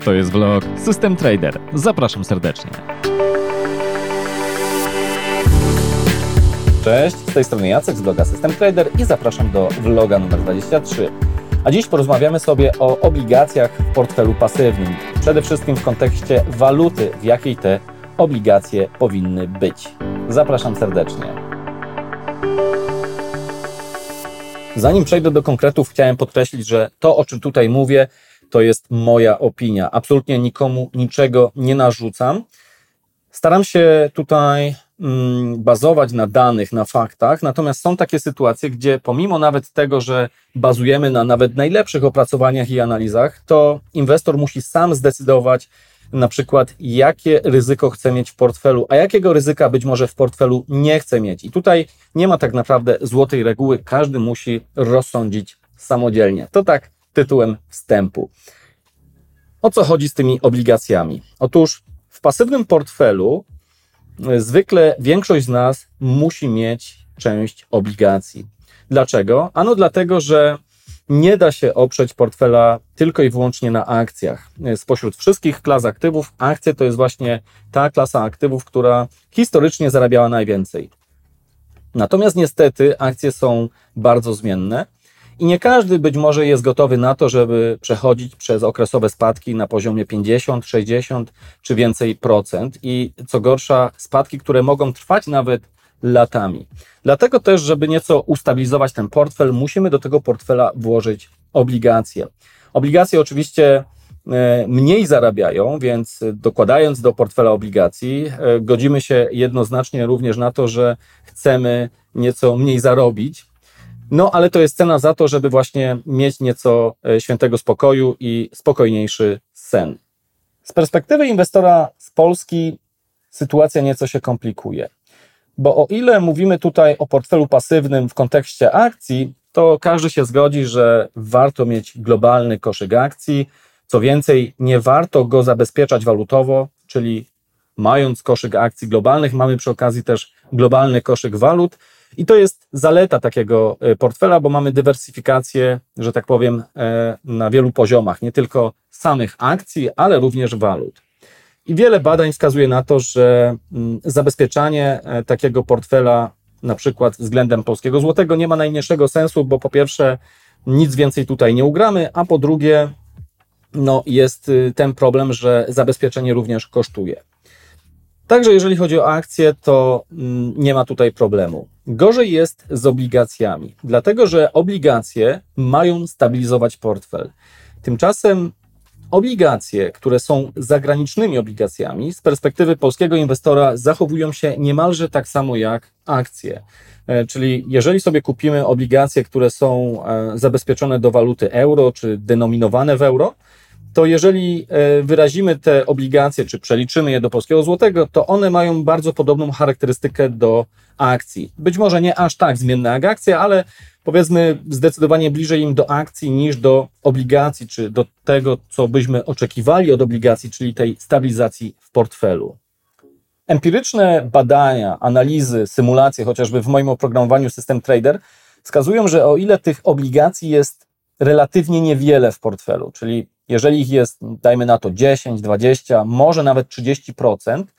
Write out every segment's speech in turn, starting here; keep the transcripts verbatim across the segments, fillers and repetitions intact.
To jest vlog System Trader. Zapraszam serdecznie. Cześć, z tej strony Jacek z bloga System Trader i zapraszam do vloga numer dwadzieścia trzy. A dziś porozmawiamy sobie o obligacjach w portfelu pasywnym. Przede wszystkim w kontekście waluty, w jakiej te obligacje powinny być. Zapraszam serdecznie. Zanim przejdę do konkretów, chciałem podkreślić, że to, o czym tutaj mówię, to jest moja opinia. Absolutnie nikomu niczego nie narzucam. Staram się tutaj mm, bazować na danych, na faktach, natomiast są takie sytuacje, gdzie pomimo nawet tego, że bazujemy na nawet najlepszych opracowaniach i analizach, to inwestor musi sam zdecydować na przykład, jakie ryzyko chce mieć w portfelu, a jakiego ryzyka być może w portfelu nie chce mieć. I tutaj nie ma tak naprawdę złotej reguły, każdy musi rozsądzić samodzielnie. To tak tytułem wstępu. O co chodzi z tymi obligacjami? Otóż w pasywnym portfelu zwykle większość z nas musi mieć część obligacji. Dlaczego? Ano dlatego, że nie da się oprzeć portfela tylko i wyłącznie na akcjach. Spośród wszystkich klas aktywów, akcje to jest właśnie ta klasa aktywów, która historycznie zarabiała najwięcej. Natomiast niestety akcje są bardzo zmienne i nie każdy być może jest gotowy na to, żeby przechodzić przez okresowe spadki na poziomie pięćdziesiąt, sześćdziesiąt czy więcej procent i co gorsza spadki, które mogą trwać nawet latami. Dlatego też, żeby nieco ustabilizować ten portfel, musimy do tego portfela włożyć obligacje. Obligacje oczywiście mniej zarabiają, więc dokładając do portfela obligacji, godzimy się jednoznacznie również na to, że chcemy nieco mniej zarobić. No, ale to jest cena za to, żeby właśnie mieć nieco świętego spokoju i spokojniejszy sen. Z perspektywy inwestora z Polski sytuacja nieco się komplikuje. Bo o ile mówimy tutaj o portfelu pasywnym w kontekście akcji, to każdy się zgodzi, że warto mieć globalny koszyk akcji. Co więcej, nie warto go zabezpieczać walutowo, czyli mając koszyk akcji globalnych, mamy przy okazji też globalny koszyk walut. I to jest zaleta takiego portfela, bo mamy dywersyfikację, że tak powiem, na wielu poziomach, nie tylko samych akcji, ale również walut. I wiele badań wskazuje na to, że zabezpieczanie takiego portfela, na przykład względem polskiego złotego, nie ma najmniejszego sensu, bo po pierwsze nic więcej tutaj nie ugramy, a po drugie no, jest ten problem, że zabezpieczenie również kosztuje. Także jeżeli chodzi o akcje, to nie ma tutaj problemu. Gorzej jest z obligacjami, dlatego że obligacje mają stabilizować portfel. Tymczasem obligacje, które są zagranicznymi obligacjami, z perspektywy polskiego inwestora zachowują się niemalże tak samo jak akcje. Czyli jeżeli sobie kupimy obligacje, które są zabezpieczone do waluty euro, czy denominowane w euro, to jeżeli wyrazimy te obligacje, czy przeliczymy je do polskiego złotego, to one mają bardzo podobną charakterystykę do akcji. Być może nie aż tak zmienne jak akcje, ale powiedzmy zdecydowanie bliżej im do akcji niż do obligacji, czy do tego, co byśmy oczekiwali od obligacji, czyli tej stabilizacji w portfelu. Empiryczne badania, analizy, symulacje, chociażby w moim oprogramowaniu System Trader, wskazują, że o ile tych obligacji jest relatywnie niewiele w portfelu, czyli jeżeli ich jest, dajmy na to dziesięć, dwadzieścia, może nawet trzydzieści procent,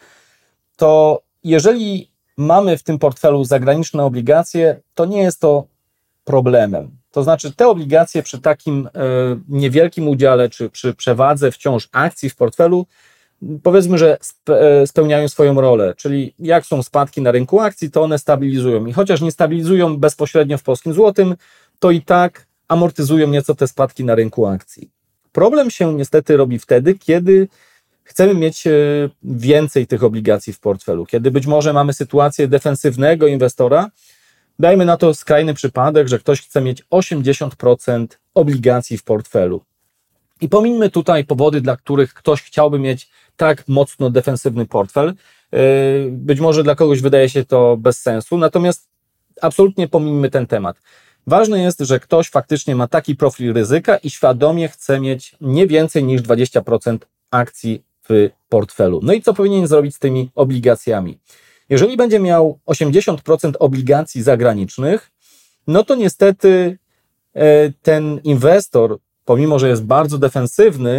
to jeżeli mamy w tym portfelu zagraniczne obligacje, to nie jest to problemem. To znaczy te obligacje przy takim e, niewielkim udziale, czy przy przewadze wciąż akcji w portfelu, powiedzmy, że spe, spełniają swoją rolę, czyli jak są spadki na rynku akcji, to one stabilizują i chociaż nie stabilizują bezpośrednio w polskim złotym, to i tak amortyzują nieco te spadki na rynku akcji. Problem się niestety robi wtedy, kiedy chcemy mieć więcej tych obligacji w portfelu, kiedy być może mamy sytuację defensywnego inwestora, dajmy na to skrajny przypadek, że ktoś chce mieć osiemdziesiąt procent obligacji w portfelu. I pomińmy tutaj powody, dla których ktoś chciałby mieć tak mocno defensywny portfel. Być może dla kogoś wydaje się to bez sensu, natomiast absolutnie pomińmy ten temat. Ważne jest, że ktoś faktycznie ma taki profil ryzyka i świadomie chce mieć nie więcej niż dwadzieścia procent akcji w portfelu. No i co powinien zrobić z tymi obligacjami? Jeżeli będzie miał osiemdziesiąt procent obligacji zagranicznych, no to niestety ten inwestor, pomimo że jest bardzo defensywny,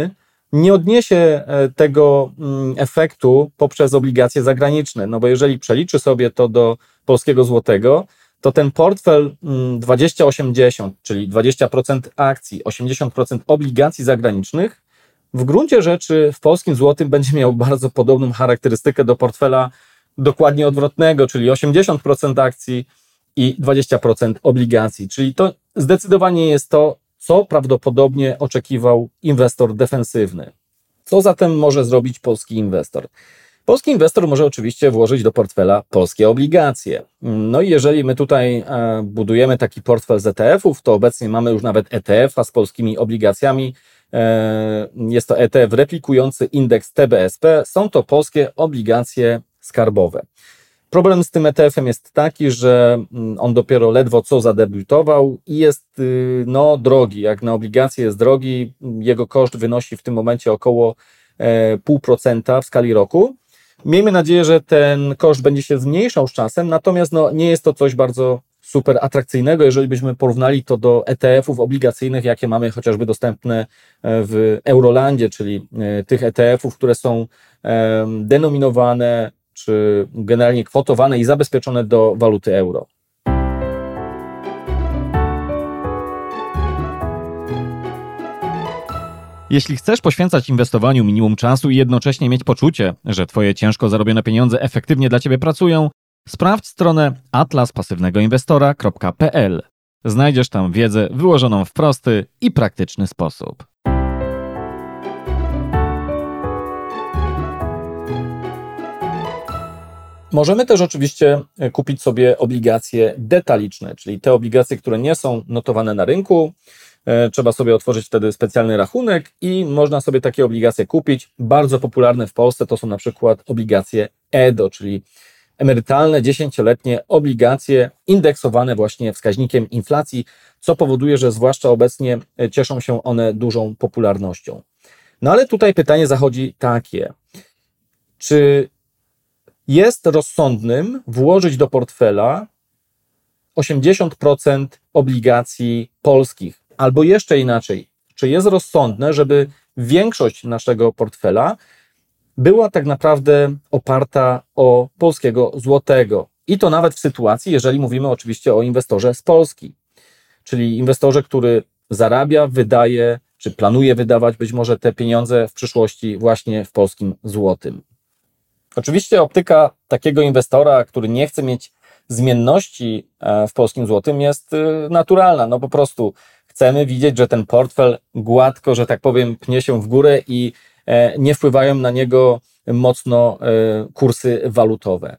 nie odniesie tego efektu poprzez obligacje zagraniczne, no bo jeżeli przeliczy sobie to do polskiego złotego, to ten portfel dwadzieścia osiemdziesiąt, czyli dwadzieścia procent akcji, osiemdziesiąt procent obligacji zagranicznych, w gruncie rzeczy w polskim złotym będzie miał bardzo podobną charakterystykę do portfela dokładnie odwrotnego, czyli osiemdziesiąt procent akcji i dwadzieścia procent obligacji, czyli to zdecydowanie jest to, co prawdopodobnie oczekiwał inwestor defensywny. Co zatem może zrobić polski inwestor? Polski inwestor może oczywiście włożyć do portfela polskie obligacje. No i jeżeli my tutaj budujemy taki portfel z E T F-ów, to obecnie mamy już nawet E T F-a z polskimi obligacjami. Jest to E T F replikujący indeks T B S P. Są to polskie obligacje skarbowe. Problem z tym E T F-em jest taki, że on dopiero ledwo co zadebiutował i jest no, drogi. Jak na obligacje jest drogi, jego koszt wynosi w tym momencie około zero przecinek pięć procent w skali roku. Miejmy nadzieję, że ten koszt będzie się zmniejszał z czasem, natomiast no, nie jest to coś bardzo super atrakcyjnego, jeżeli byśmy porównali to do E T F-ów obligacyjnych, jakie mamy chociażby dostępne w Eurolandzie, czyli tych E T F-ów, które są denominowane czy generalnie kwotowane i zabezpieczone do waluty euro. Jeśli chcesz poświęcać inwestowaniu minimum czasu i jednocześnie mieć poczucie, że Twoje ciężko zarobione pieniądze efektywnie dla Ciebie pracują, sprawdź stronę atlas pasywnego inwestora kropka p l. Znajdziesz tam wiedzę wyłożoną w prosty i praktyczny sposób. Możemy też oczywiście kupić sobie obligacje detaliczne, czyli te obligacje, które nie są notowane na rynku. Trzeba sobie otworzyć wtedy specjalny rachunek i można sobie takie obligacje kupić. Bardzo popularne w Polsce to są na przykład obligacje E D O, czyli emerytalne, dziesięcioletnie obligacje indeksowane właśnie wskaźnikiem inflacji, co powoduje, że zwłaszcza obecnie cieszą się one dużą popularnością. No ale tutaj pytanie zachodzi takie, czy jest rozsądnym włożyć do portfela osiemdziesiąt procent obligacji polskich, albo jeszcze inaczej, czy jest rozsądne, żeby większość naszego portfela była tak naprawdę oparta o polskiego złotego. I to nawet w sytuacji, jeżeli mówimy oczywiście o inwestorze z Polski, czyli inwestorze, który zarabia, wydaje, czy planuje wydawać być może te pieniądze w przyszłości właśnie w polskim złotym. Oczywiście optyka takiego inwestora, który nie chce mieć zmienności w polskim złotym, jest naturalna. No po prostu chcemy widzieć, że ten portfel gładko, że tak powiem, pnie się w górę i nie wpływają na niego mocno kursy walutowe.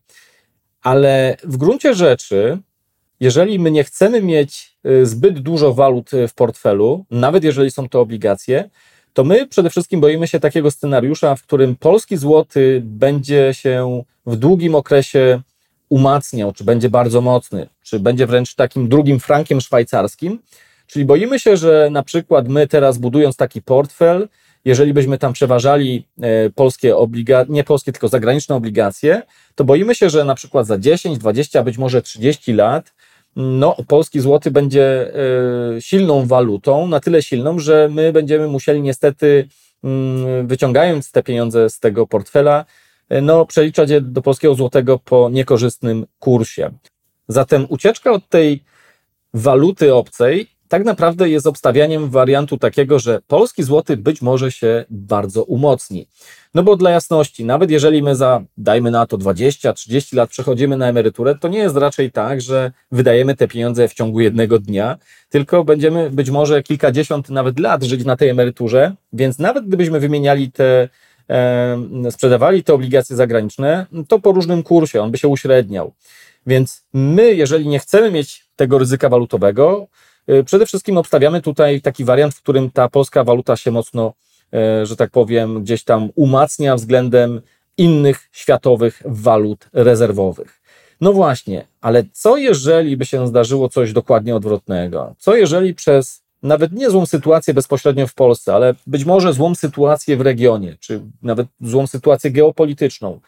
Ale w gruncie rzeczy, jeżeli my nie chcemy mieć zbyt dużo walut w portfelu, nawet jeżeli są to obligacje, to my przede wszystkim boimy się takiego scenariusza, w którym polski złoty będzie się w długim okresie umacniał, czy będzie bardzo mocny, czy będzie wręcz takim drugim frankiem szwajcarskim. Czyli boimy się, że na przykład my teraz budując taki portfel, jeżeli byśmy tam przeważali polskie obligacje, nie polskie, tylko zagraniczne obligacje, to boimy się, że na przykład za dziesięć, dwadzieścia, być może trzydzieści lat no, polski złoty będzie silną walutą, na tyle silną, że my będziemy musieli niestety, wyciągając te pieniądze z tego portfela, no, przeliczać je do polskiego złotego po niekorzystnym kursie. Zatem ucieczka od tej waluty obcej tak naprawdę jest obstawianiem wariantu takiego, że polski złoty być może się bardzo umocni. No bo dla jasności, nawet jeżeli my za, dajmy na to dwadzieścia trzydzieści lat przechodzimy na emeryturę, to nie jest raczej tak, że wydajemy te pieniądze w ciągu jednego dnia, tylko będziemy być może kilkadziesiąt nawet lat żyć na tej emeryturze, więc nawet gdybyśmy wymieniali te, e, sprzedawali te obligacje zagraniczne, to po różnym kursie, on by się uśredniał. Więc my, jeżeli nie chcemy mieć tego ryzyka walutowego, przede wszystkim obstawiamy tutaj taki wariant, w którym ta polska waluta się mocno, że tak powiem, gdzieś tam umacnia względem innych światowych walut rezerwowych. No właśnie, ale co jeżeli by się zdarzyło coś dokładnie odwrotnego? Co jeżeli przez nawet nie złą sytuację bezpośrednio w Polsce, ale być może złą sytuację w regionie, czy nawet złą sytuację geopolityczną,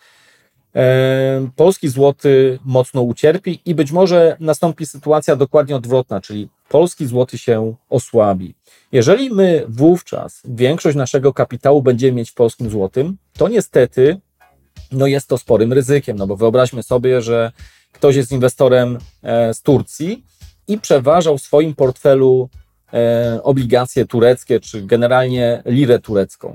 polski złoty mocno ucierpi i być może nastąpi sytuacja dokładnie odwrotna, czyli polski złoty się osłabi. Jeżeli my wówczas większość naszego kapitału będziemy mieć w polskim złotym, to niestety no jest to sporym ryzykiem, no bo wyobraźmy sobie, że ktoś jest inwestorem z Turcji i przeważał w swoim portfelu obligacje tureckie, czy generalnie lirę turecką.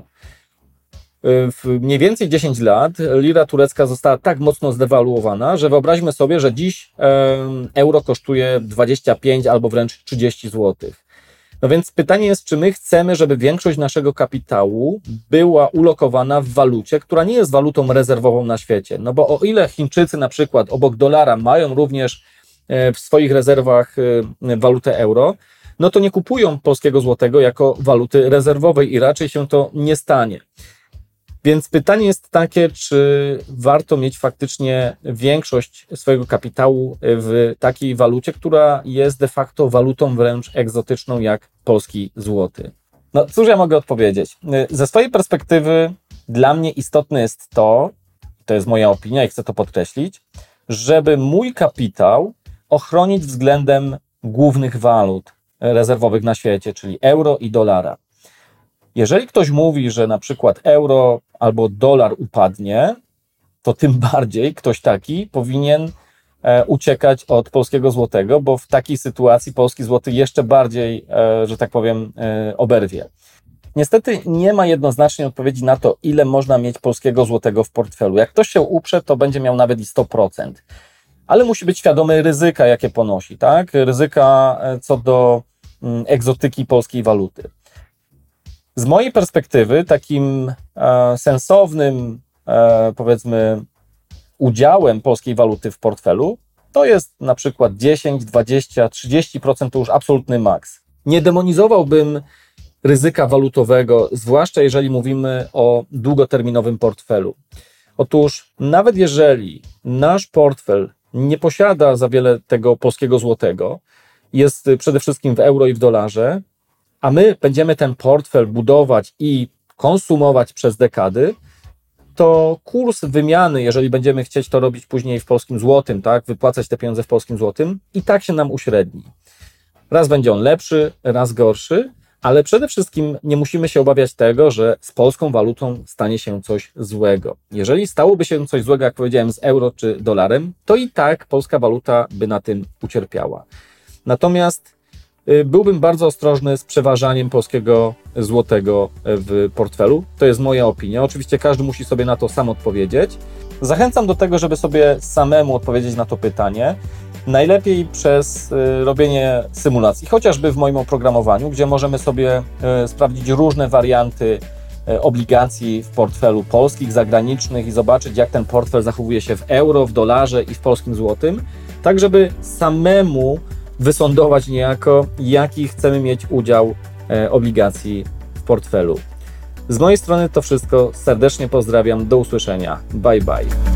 W mniej więcej dziesięć lat lira turecka została tak mocno zdewaluowana, że wyobraźmy sobie, że dziś euro kosztuje dwadzieścia pięć albo wręcz trzydzieści złotych. No więc pytanie jest, czy my chcemy, żeby większość naszego kapitału była ulokowana w walucie, która nie jest walutą rezerwową na świecie. No bo o ile Chińczycy na przykład obok dolara mają również w swoich rezerwach walutę euro, no to nie kupują polskiego złotego jako waluty rezerwowej i raczej się to nie stanie. Więc pytanie jest takie, czy warto mieć faktycznie większość swojego kapitału w takiej walucie, która jest de facto walutą wręcz egzotyczną jak polski złoty. No cóż ja mogę odpowiedzieć? Ze swojej perspektywy dla mnie istotne jest to, to jest moja opinia i chcę to podkreślić, żeby mój kapitał ochronić względem głównych walut rezerwowych na świecie, czyli euro i dolara. Jeżeli ktoś mówi, że na przykład euro albo dolar upadnie, to tym bardziej ktoś taki powinien e, uciekać od polskiego złotego, bo w takiej sytuacji polski złoty jeszcze bardziej, e, że tak powiem, e, oberwie. Niestety nie ma jednoznacznej odpowiedzi na to, ile można mieć polskiego złotego w portfelu. Jak ktoś się uprze, to będzie miał nawet i sto procent. Ale musi być świadomy ryzyka, jakie ponosi, tak? Ryzyka co do mm, egzotyki polskiej waluty. Z mojej perspektywy takim e, sensownym, e, powiedzmy, udziałem polskiej waluty w portfelu to jest na przykład dziesięć, dwadzieścia, trzydzieści procent to już absolutny maks. Nie demonizowałbym ryzyka walutowego, zwłaszcza jeżeli mówimy o długoterminowym portfelu. Otóż nawet jeżeli nasz portfel nie posiada za wiele tego polskiego złotego, jest przede wszystkim w euro i w dolarze, a my będziemy ten portfel budować i konsumować przez dekady, to kurs wymiany, jeżeli będziemy chcieć to robić później w polskim złotym, tak, wypłacać te pieniądze w polskim złotym, i tak się nam uśredni. Raz będzie on lepszy, raz gorszy, ale przede wszystkim nie musimy się obawiać tego, że z polską walutą stanie się coś złego. Jeżeli stałoby się coś złego, jak powiedziałem, z euro czy dolarem, to i tak polska waluta by na tym ucierpiała. Natomiast byłbym bardzo ostrożny z przeważaniem polskiego złotego w portfelu. To jest moja opinia. Oczywiście każdy musi sobie na to sam odpowiedzieć. Zachęcam do tego, żeby sobie samemu odpowiedzieć na to pytanie. Najlepiej przez robienie symulacji, chociażby w moim oprogramowaniu, gdzie możemy sobie sprawdzić różne warianty obligacji w portfelu polskich, zagranicznych i zobaczyć, jak ten portfel zachowuje się w euro, w dolarze i w polskim złotym, tak żeby samemu wysądować niejako, jaki chcemy mieć udział e, obligacji w portfelu. Z mojej strony to wszystko. Serdecznie pozdrawiam. Do usłyszenia. Bye bye.